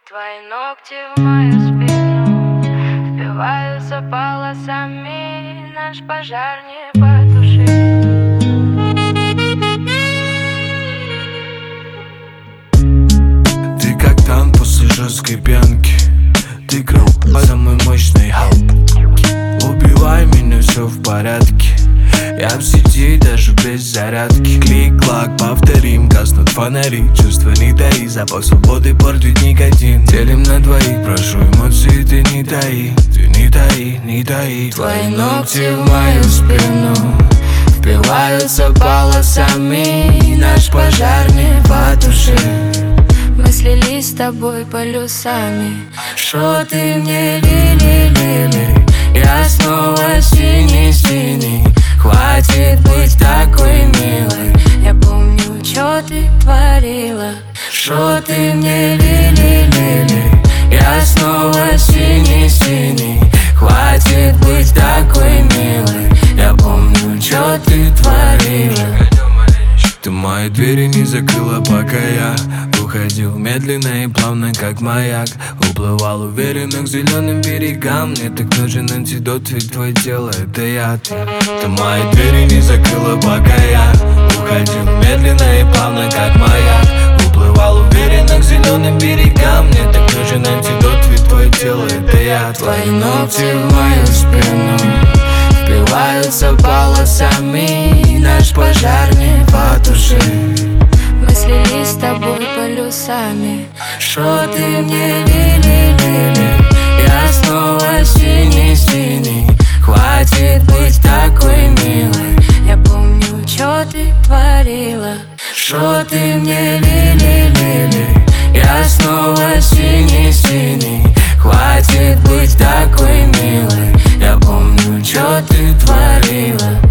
Твои ногти в мою спину впиваются полосами, наш пожар не потушить. Ты как танк после жесткой пьянки, ты крал самый мощный халп. Убивай меня, все в порядке, я в сети даже без зарядки. Клик-клак, повторим, гаснут фонари. Чувства не таи, запах свободы портит никотин. Делим на двоих, прошу эмоции ты не таи. Ты не таи, не таи. Твои ногти в мою спину впиваются полосами, наш пожар не потушить. Мы слились с тобой полюсами. Шо ты мне лили-лили, я снова синий-синий. Хватит быть такой милой, я помню, чё ты творила. Шо ты мне лили-лили, я снова синий-синий. Хватит быть такой милой, я помню, чё ты творила. Ты мои двери не закрыла, пока я уходил медленно и плавно, как маяк. Уплывал уверенно к зеленым берегам. Мне так нужен антидот, ведь твое тело это яд. Ты мои двери не закрыла, пока я уходил медленно и плавно, как маяк. Уплывал уверенно к зеленым берегам. Мне так нужен антидот, ведь твое тело это яд. Твои ногти в мою спину впиваются полосами, наш пожар не потушить. Мы слились с тобой полюсами. Шо ты мне лили-лили, я снова синий-синий. Хватит быть такой милой, я помню, чё ты творила. Шо ты мне лили-лили, я снова синий-синий. Хватит быть такой милой, я помню, чё ты творила.